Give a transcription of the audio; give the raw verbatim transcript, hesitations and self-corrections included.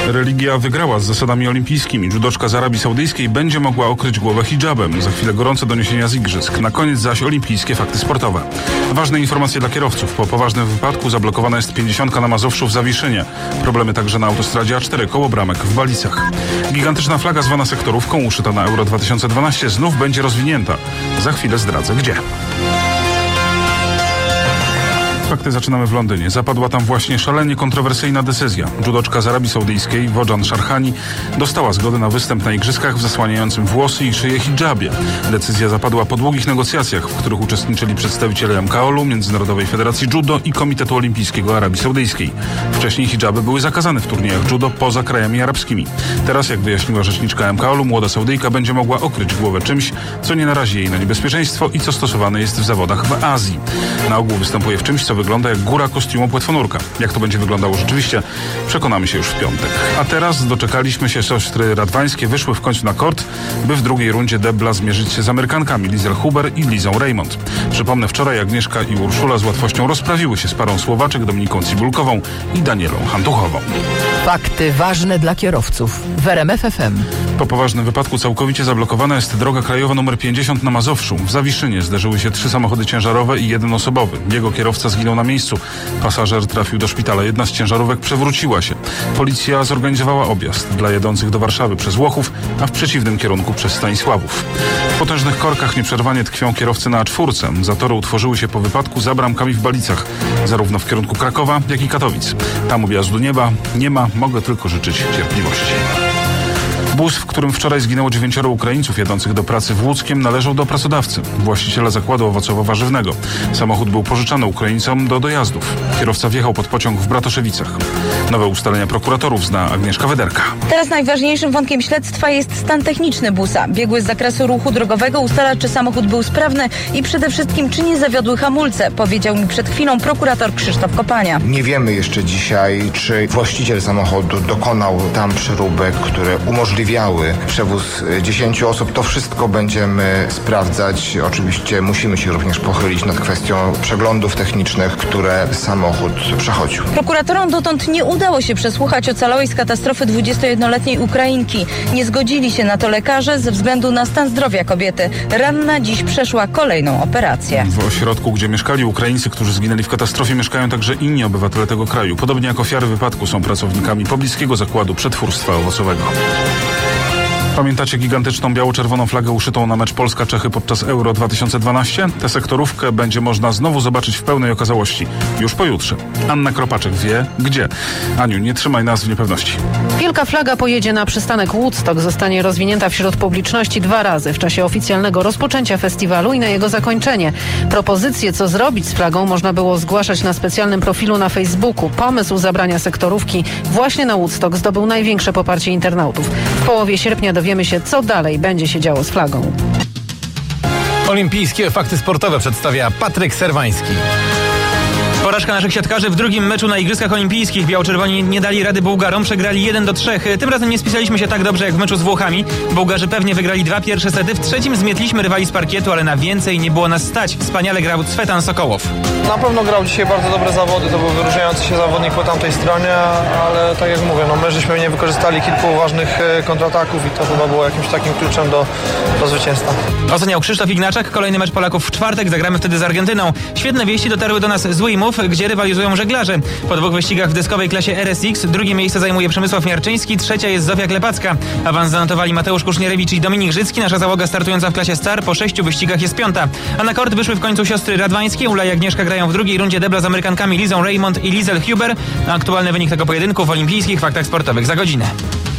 Religia wygrała z zasadami olimpijskimi. Judoczka z Arabii Saudyjskiej będzie mogła okryć głowę hidżabem. Za chwilę gorące doniesienia z igrzysk. Na koniec zaś olimpijskie fakty sportowe. Ważne informacje dla kierowców. Po poważnym wypadku zablokowana jest pięćdziesiątka na Mazowszu w Zawiszynie. Problemy także na autostradzie A cztery koło Bramek w Balicach. Gigantyczna flaga zwana sektorówką, uszyta na Euro dwa tysiące dwanaście, znów będzie rozwinięta. Za chwilę zdradzę gdzie. Fakty zaczynamy w Londynie. Zapadła tam właśnie szalenie kontrowersyjna decyzja. Judoczka z Arabii Saudyjskiej, Wojan Sharhani, dostała zgodę na występ na igrzyskach w zasłaniającym włosy i szyję hidżabie. Decyzja zapadła po długich negocjacjach, w których uczestniczyli przedstawiciele M K O L u, Międzynarodowej Federacji Judo i Komitetu Olimpijskiego Arabii Saudyjskiej. Wcześniej hidżaby były zakazane w turniejach judo poza krajami arabskimi. Teraz, jak wyjaśniła rzeczniczka M K O L u, młoda Saudyjka będzie mogła okryć głowę czymś, co nie narazi jej na niebezpieczeństwo i co stosowane jest w zawodach w Azji. Na ogół występuje w czymś, co wygląda jak góra kostiumu płetwonurka. Jak to będzie wyglądało rzeczywiście, przekonamy się już w piątek. A teraz doczekaliśmy się, siostry Radwańskie wyszły w końcu na kort, by w drugiej rundzie debla zmierzyć się z Amerykankami Lizel Huber i Lizą Raymond. Przypomnę, wczoraj Agnieszka i Urszula z łatwością rozprawiły się z parą Słowaczek, Dominiką Cibulkową i Danielą Hantuchową. Fakty ważne dla kierowców w R M F F M. Po poważnym wypadku całkowicie zablokowana jest droga krajowa numer pięćdziesiąt na Mazowszu. W Zawiszynie zderzyły się trzy samochody ciężarowe i jeden osobowy. Jego kierowca zginął na miejscu. Pasażer trafił do szpitala. Jedna z ciężarówek przewróciła się. Policja zorganizowała objazd dla jadących do Warszawy przez Łochów, a w przeciwnym kierunku przez Stanisławów. W potężnych korkach nieprzerwanie tkwią kierowcy na A cztery. Zatory utworzyły się po wypadku za Bramkami w Balicach, zarówno w kierunku Krakowa, jak i Katowic. Tam objazdu nieba nie ma, mogę tylko życzyć cierpliwości. Bus, w którym wczoraj zginęło dziewięcioro Ukraińców jadących do pracy w Łódzkiem, należał do pracodawcy, właściciela zakładu owocowo-warzywnego. Samochód był pożyczany Ukraińcom do dojazdów. Kierowca wjechał pod pociąg w Bratoszewicach. Nowe ustalenia prokuratorów zna Agnieszka Wederka. Teraz najważniejszym wątkiem śledztwa jest stan techniczny busa. Biegły z zakresu ruchu drogowego ustala, czy samochód był sprawny i przede wszystkim, czy nie zawiodły hamulce, powiedział mi przed chwilą prokurator Krzysztof Kopania. Nie wiemy jeszcze dzisiaj, czy właściciel samochodu dokonał tam przeróbek, które umożliwiały przewóz dziesięciu osób. To wszystko będziemy sprawdzać. Oczywiście musimy się również pochylić nad kwestią przeglądów technicznych, które samochód przechodził. Prokuratorom dotąd nie udało się przesłuchać ocalałej z katastrofy dwudziestojednoletniej Ukrainki. Nie zgodzili się na to lekarze ze względu na stan zdrowia kobiety. Ranna dziś przeszła kolejną operację. W ośrodku, gdzie mieszkali Ukraińcy, którzy zginęli w katastrofie, mieszkają także inni obywatele tego kraju. Podobnie jak ofiary wypadku są pracownikami pobliskiego zakładu przetwórstwa owocowego. Pamiętacie gigantyczną biało-czerwoną flagę uszytą na mecz Polska-Czechy podczas Euro dwa tysiące dwanaście? Tę sektorówkę będzie można znowu zobaczyć w pełnej okazałości. Już pojutrze. Anna Kropaczek wie gdzie. Aniu, nie trzymaj nas w niepewności. Wielka flaga pojedzie na przystanek Woodstock. Zostanie rozwinięta wśród publiczności dwa razy. W czasie oficjalnego rozpoczęcia festiwalu i na jego zakończenie. Propozycje, co zrobić z flagą, można było zgłaszać na specjalnym profilu na Facebooku. Pomysł zabrania sektorówki właśnie na Woodstock zdobył największe poparcie internautów. W połowie sierpnia do Dowiemy się, co dalej będzie się działo z flagą. Olimpijskie fakty sportowe przedstawia Patryk Serwański. Porażka naszych siatkarzy w drugim meczu na Igrzyskach Olimpijskich. Biało-czerwoni nie dali rady Bułgarom, przegrali jeden do trzech. Tym razem nie spisaliśmy się tak dobrze jak w meczu z Włochami. Bułgarzy pewnie wygrali dwa pierwsze sety. W trzecim zmietliśmy rywali z parkietu, ale na więcej nie było nas stać. Wspaniale grał Cwetan Sokołow. Na pewno grał dzisiaj bardzo dobre zawody. To był wyróżniający się zawodnik po tamtej stronie, ale tak jak mówię, no my żeśmy nie wykorzystali kilku ważnych kontrataków i to chyba było jakimś takim kluczem do, do zwycięstwa. Oceniał Krzysztof Ignaczak. Kolejny mecz Polaków w czwartek. Zagramy wtedy z Argentyną. Świetne wieści dotarły do nas z Ujmów, gdzie rywalizują żeglarze. Po dwóch wyścigach w deskowej klasie R S X drugie miejsce zajmuje Przemysław Miarczyński, trzecia jest Zofia Klepacka. Awans zanotowali Mateusz Kusznierewicz i Dominik Życki. Nasza załoga startująca w klasie Star po sześciu wyścigach jest piąta. A na kort wyszły w końcu siostry Radwańskie. Ula i Agnieszka grają w drugiej rundzie debla z Amerykankami Lizą Raymond i Lizel Huber. Aktualny wynik tego pojedynku w olimpijskich faktach sportowych za godzinę.